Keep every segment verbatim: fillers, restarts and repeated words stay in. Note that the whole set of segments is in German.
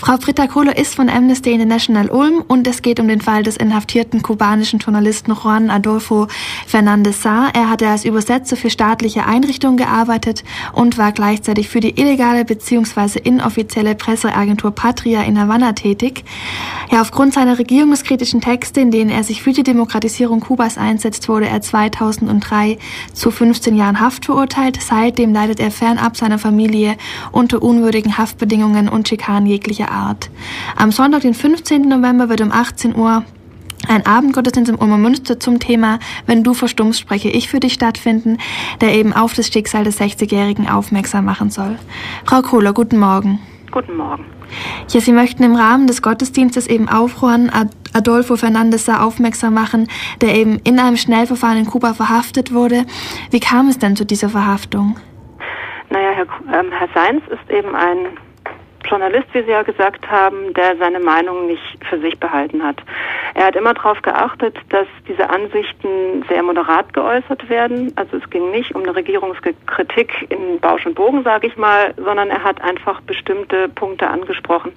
Frau Britta Kohler ist von Amnesty International Ulm und es geht um den Fall des inhaftierten kubanischen Journalisten Juan Adolfo Fernández Sá. Er hatte als Übersetzer für staatliche Einrichtungen gearbeitet und war gleichzeitig für die illegale bzw. inoffizielle Presseagentur Patria in Havanna tätig. Ja, aufgrund seiner regierungskritischen Texte, in denen er sich für die Demokratisierung Kubas einsetzt, wurde er zweitausenddrei zu fünfzehn Jahren Haft verurteilt. Seitdem leidet er fernab seiner Familie unter unwürdigen Haftbedingungen und Schikanen jeglicher Art. Am Sonntag, den fünfzehnten November, wird um achtzehn Uhr ein Abendgottesdienst im Ulmer Münster zum Thema "Wenn du verstummst, spreche ich für dich" stattfinden, der eben auf das Schicksal des sechzigjährigen aufmerksam machen soll. Frau Kohler, guten Morgen. Guten Morgen. Ja, Sie möchten im Rahmen des Gottesdienstes eben auf Juan Adolfo Fernández Sá aufmerksam machen, der eben in einem Schnellverfahren in Kuba verhaftet wurde. Wie kam es denn zu dieser Verhaftung? Naja, Herr, ähm, Herr Sainz ist eben ein Journalist, wie Sie ja gesagt haben, der seine Meinung nicht für sich behalten hat. Er hat immer darauf geachtet, dass diese Ansichten sehr moderat geäußert werden. Also es ging nicht um eine Regierungskritik in Bausch und Bogen, sage ich mal, sondern er hat einfach bestimmte Punkte angesprochen,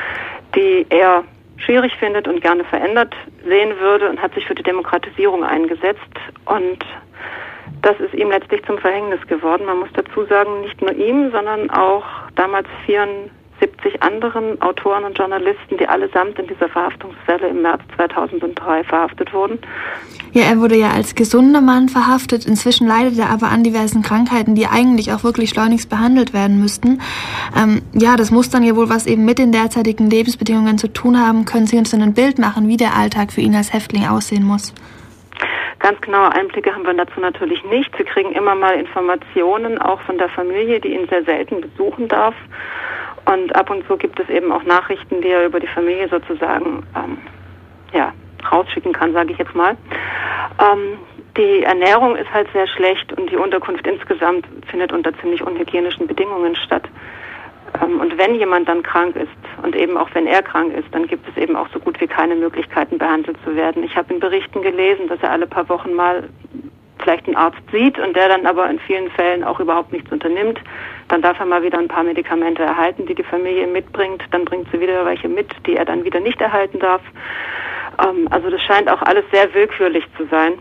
die er schwierig findet und gerne verändert sehen würde, und hat sich für die Demokratisierung eingesetzt. Und das ist ihm letztlich zum Verhängnis geworden. Man muss dazu sagen, nicht nur ihm, sondern auch damals vierundsiebzig anderen Autoren und Journalisten, die allesamt in dieser Verhaftungswelle im März zweitausenddrei verhaftet wurden. Ja, er wurde ja als gesunder Mann verhaftet. Inzwischen leidet er aber an diversen Krankheiten, die eigentlich auch wirklich schleunigst behandelt werden müssten. Ähm, ja, das muss dann ja wohl was eben mit den derzeitigen Lebensbedingungen zu tun haben. Können Sie uns denn ein Bild machen, wie der Alltag für ihn als Häftling aussehen muss? Ganz genaue Einblicke haben wir dazu natürlich nicht. Sie kriegen immer mal Informationen, auch von der Familie, die ihn sehr selten besuchen darf. Und ab und zu gibt es eben auch Nachrichten, die er über die Familie sozusagen ähm, ja, rausschicken kann, sage ich jetzt mal. Ähm, die Ernährung ist halt sehr schlecht und die Unterkunft insgesamt findet unter ziemlich unhygienischen Bedingungen statt. Ähm, und wenn jemand dann krank ist und eben auch wenn er krank ist, dann gibt es eben auch so gut wie keine Möglichkeiten, behandelt zu werden. Ich habe in Berichten gelesen, dass er alle paar Wochen mal vielleicht einen Arzt sieht und der dann aber in vielen Fällen auch überhaupt nichts unternimmt. Dann darf er mal wieder ein paar Medikamente erhalten, die die Familie mitbringt. Dann bringt sie wieder welche mit, die er dann wieder nicht erhalten darf. Ähm, also das scheint auch alles sehr willkürlich zu sein.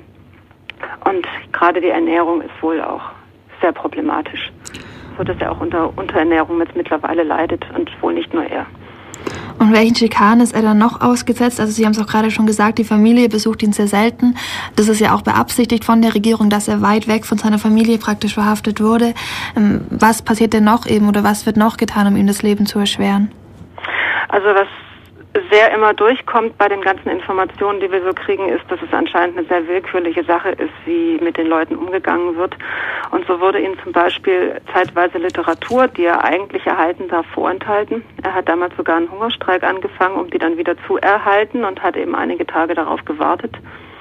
Und gerade die Ernährung ist wohl auch sehr problematisch, so dass er auch unter Unterernährung jetzt mittlerweile leidet und wohl nicht nur er. Und welchen Schikanen ist er dann noch ausgesetzt? Also Sie haben es auch gerade schon gesagt, die Familie besucht ihn sehr selten. Das ist ja auch beabsichtigt von der Regierung, dass er weit weg von seiner Familie praktisch verhaftet wurde. Was passiert denn noch eben oder was wird noch getan, um ihm das Leben zu erschweren? Also was sehr immer durchkommt bei den ganzen Informationen, die wir so kriegen, ist, dass es anscheinend eine sehr willkürliche Sache ist, wie mit den Leuten umgegangen wird. Und so wurde ihm zum Beispiel zeitweise Literatur, die er eigentlich erhalten darf, vorenthalten. Er hat damals sogar einen Hungerstreik angefangen, um die dann wieder zu erhalten, und hat eben einige Tage darauf gewartet.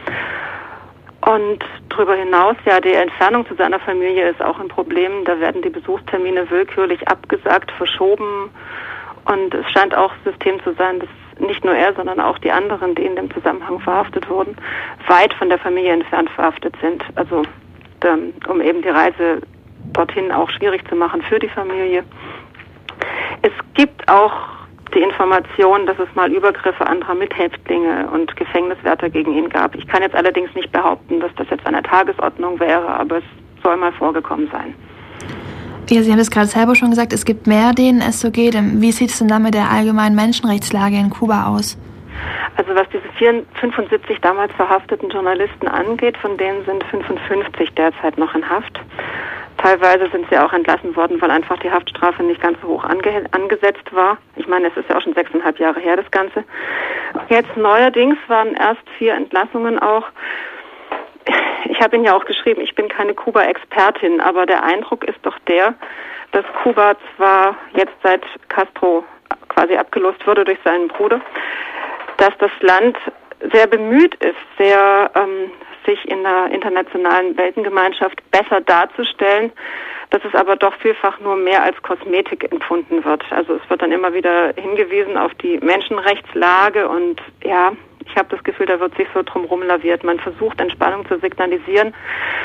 Und darüber hinaus, ja, die Entfernung zu seiner Familie ist auch ein Problem. Da werden die Besuchstermine willkürlich abgesagt, verschoben. Und es scheint auch System zu sein, dass nicht nur er, sondern auch die anderen, die in dem Zusammenhang verhaftet wurden, weit von der Familie entfernt verhaftet sind. Also um eben die Reise dorthin auch schwierig zu machen für die Familie. Es gibt auch die Information, dass es mal Übergriffe anderer Mithäftlinge und Gefängniswärter gegen ihn gab. Ich kann jetzt allerdings nicht behaupten, dass das jetzt an der Tagesordnung wäre, aber es soll mal vorgekommen sein. Ja, Sie haben es gerade selber schon gesagt, es gibt mehr, denen es so geht. Wie sieht es denn da mit der allgemeinen Menschenrechtslage in Kuba aus? Also was diese fünfundsiebzig damals verhafteten Journalisten angeht, von denen sind fünfundfünfzig derzeit noch in Haft. Teilweise sind sie auch entlassen worden, weil einfach die Haftstrafe nicht ganz so hoch ange- angesetzt war. Ich meine, es ist ja auch schon sechseinhalb Jahre her, das Ganze. Jetzt neuerdings waren erst vier Entlassungen auch. Ich habe Ihnen ja auch geschrieben, ich bin keine Kuba-Expertin, aber der Eindruck ist doch der, dass Kuba zwar jetzt seit Castro quasi abgelöst wurde durch seinen Bruder, dass das Land sehr bemüht ist, sehr ähm, sich in der internationalen Weltengemeinschaft besser darzustellen, dass es aber doch vielfach nur mehr als Kosmetik empfunden wird. Also es wird dann immer wieder hingewiesen auf die Menschenrechtslage und ja, ich habe das Gefühl, da wird sich so drumherum laviert. Man versucht, Entspannung zu signalisieren.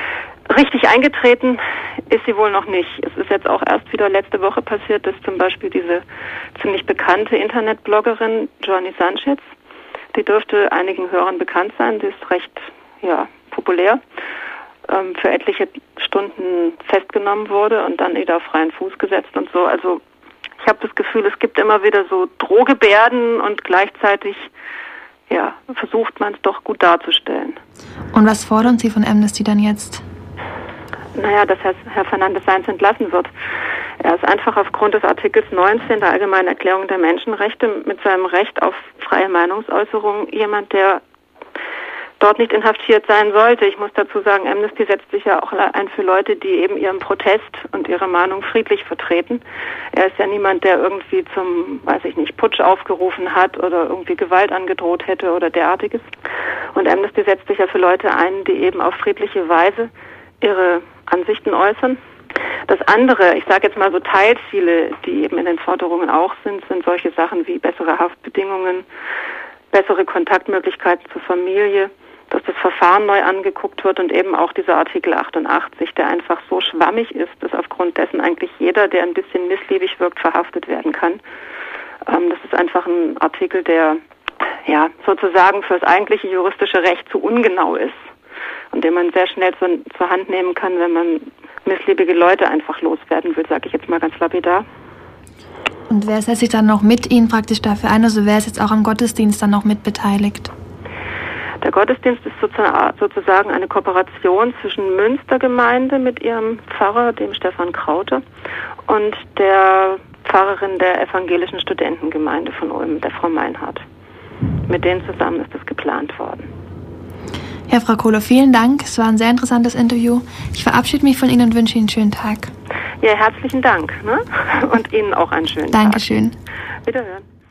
Richtig eingetreten ist sie wohl noch nicht. Es ist jetzt auch erst wieder letzte Woche passiert, dass zum Beispiel diese ziemlich bekannte Internetbloggerin Johnny Sanchez, die dürfte einigen Hörern bekannt sein, die ist recht ja, populär, ähm, für etliche Stunden festgenommen wurde und dann wieder auf freien Fuß gesetzt und so. Also ich habe das Gefühl, es gibt immer wieder so Drohgebärden und gleichzeitig ja, versucht man es doch gut darzustellen. Und was fordern Sie von Amnesty dann jetzt? Naja, dass Herr, Herr Fernandes Sainz entlassen wird. Er ist einfach aufgrund des Artikels neunzehn der Allgemeinen Erklärung der Menschenrechte mit seinem Recht auf freie Meinungsäußerung jemand, der dort nicht inhaftiert sein sollte. Ich muss dazu sagen, Amnesty setzt sich ja auch ein für Leute, die eben ihren Protest und ihre Meinung friedlich vertreten. Er ist ja niemand, der irgendwie zum, weiß ich nicht, Putsch aufgerufen hat oder irgendwie Gewalt angedroht hätte oder derartiges. Und Amnesty setzt sich ja für Leute ein, die eben auf friedliche Weise ihre Ansichten äußern. Das andere, ich sage jetzt mal so Teilziele, die eben in den Forderungen auch sind, sind solche Sachen wie bessere Haftbedingungen, bessere Kontaktmöglichkeiten zur Familie, dass das Verfahren neu angeguckt wird und eben auch dieser Artikel achtundachtzig, der einfach so schwammig ist, dass aufgrund dessen eigentlich jeder, der ein bisschen missliebig wirkt, verhaftet werden kann. Ähm, das ist einfach ein Artikel, der ja sozusagen für das eigentliche juristische Recht zu ungenau ist und den man sehr schnell zu, zur Hand nehmen kann, wenn man missliebige Leute einfach loswerden will, sage ich jetzt mal ganz lapidar. Und wer setzt sich dann noch mit Ihnen praktisch dafür ein? Also wer ist jetzt auch am Gottesdienst dann noch mit beteiligt? Der Gottesdienst ist sozusagen eine Kooperation zwischen Münstergemeinde mit ihrem Pfarrer, dem Stefan Kraute, und der Pfarrerin der evangelischen Studentengemeinde von Ulm, der Frau Meinhardt. Mit denen zusammen ist das geplant worden. Ja, Frau Kohler, vielen Dank. Es war ein sehr interessantes Interview. Ich verabschiede mich von Ihnen und wünsche Ihnen einen schönen Tag. Ja, herzlichen Dank. Ne? Und Ihnen auch einen schönen Dankeschön. Tag. Dankeschön. Wiederhören.